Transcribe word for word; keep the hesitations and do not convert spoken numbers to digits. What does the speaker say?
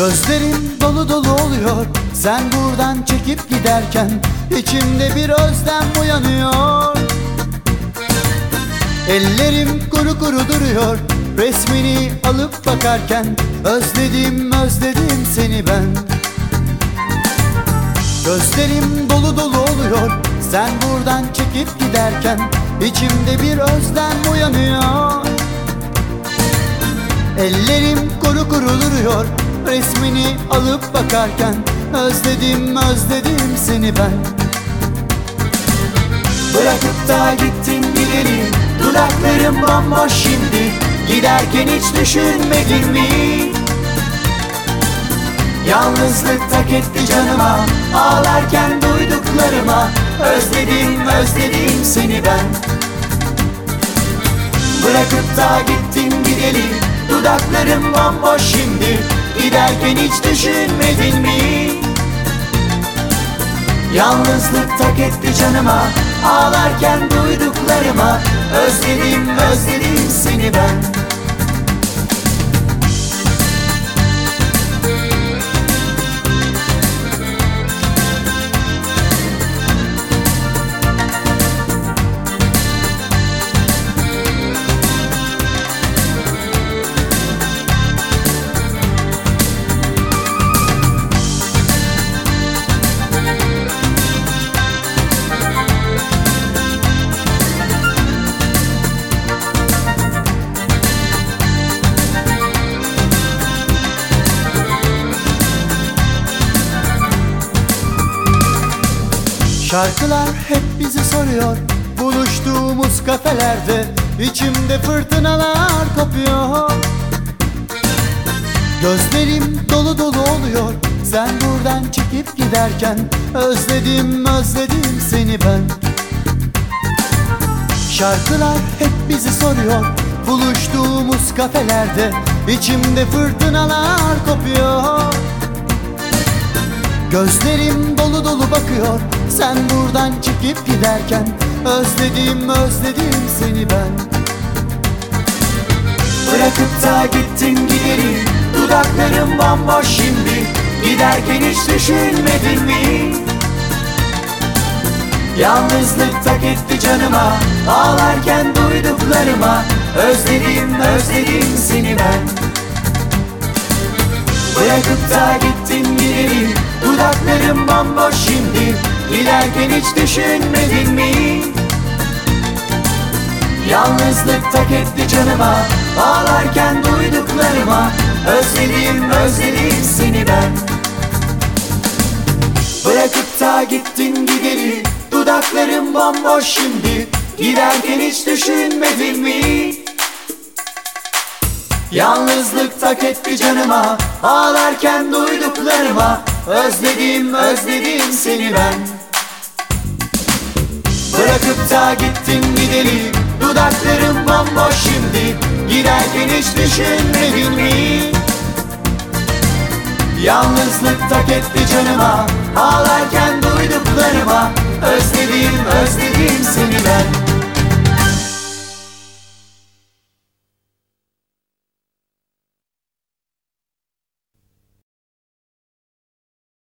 Gözlerim dolu dolu oluyor sen buradan çekip giderken, içimde bir özlem uyanıyor. Ellerim kuru kuru duruyor resmini alıp bakarken, özledim özledim seni ben. Gözlerim dolu dolu oluyor sen buradan çekip giderken, içimde bir özlem uyanıyor. Ellerim kuru kuru duruyor resmini alıp bakarken, özledim özledim seni ben. Bırakıp da gittin gideri, dudaklarım bomboş şimdi. Giderken hiç düşünmedin mi? Yalnızlık tak etti canıma, ağlarken duyduklarıma, özledim özledim seni ben. Bırakıp da gittin gideli, dudaklarım bomboş şimdi. Giderken hiç düşünmedin mi? Yalnızlık tak etti canıma, ağlarken duyduklarıma, özledim özledim seni ben. Şarkılar hep bizi soruyor buluştuğumuz kafelerde, içimde fırtınalar kopuyor. Gözlerim dolu dolu oluyor sen buradan çekip giderken, özledim özledim seni ben. Şarkılar hep bizi soruyor buluştuğumuz kafelerde, içimde fırtınalar kopuyor. Gözlerim dolu dolu bakıyor sen buradan çekip giderken, özledim özledim seni ben. Bırakıp da gittin gideri, dudaklarım bomboş şimdi. Giderken hiç düşünmedin mi? Yalnızlık tak etti canıma, ağlarken duyduklarıma, özledim özledim seni ben. Bırakıp da gittin gideri, dudaklarım bomboş şimdi. Giderken hiç düşünmedin mi? Yalnızlık tak etti canıma, ağlarken duyduklarıma, özledim özledim seni ben. Bırakıp da gittin gideri, dudaklarım bomboş şimdi. Giderken hiç düşünmedin mi? Yalnızlık tak etti canıma, ağlarken duyduklarıma, özledim özledim seni ben. Bırakıp da gittin gideli, dudaklarım bomboş şimdi. Giderken hiç düşünmedin mi? Yalnızlık tak etti canıma, ağlarken duyduklarıma, özledim özledim seni ben.